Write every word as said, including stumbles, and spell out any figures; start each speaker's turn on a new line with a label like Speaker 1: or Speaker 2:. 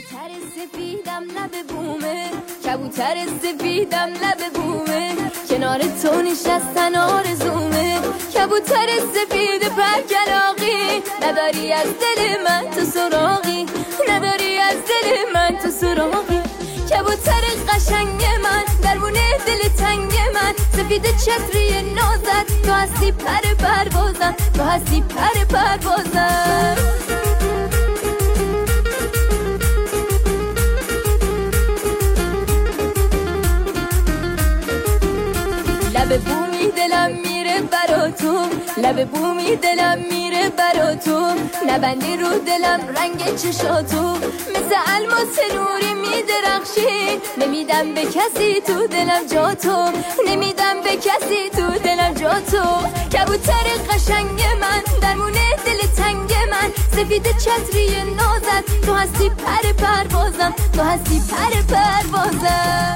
Speaker 1: کبوتر سفیدم لب بومه، کبوتر سفیدم لب بومه، کنار تو نشستن آرزومه. کبوتر سفید پرکلاقی، نداری از دل من تو سراغی، نداری از دل من تو سراغی. کبوتر قشنگ من، درمونه دل تنگ من، سفید چتری نازت، تو هستی پر پروازم، تو هستی پر پروازم. لب بومی دلم میره برا تو، لب بومی دلم میره برا تو، نبندی رو دلم رنگ چشاتو، مثل الماس نوری میدرخشی، نمیدم به کسی تو دلم جا تو، نمیدم به کسی تو دلم جا تو. کبوتر قشنگ من، درمونه دل تنگ من، سفید چتری نازت، تو هستی پر پروازم، تو هستی پر پروازم.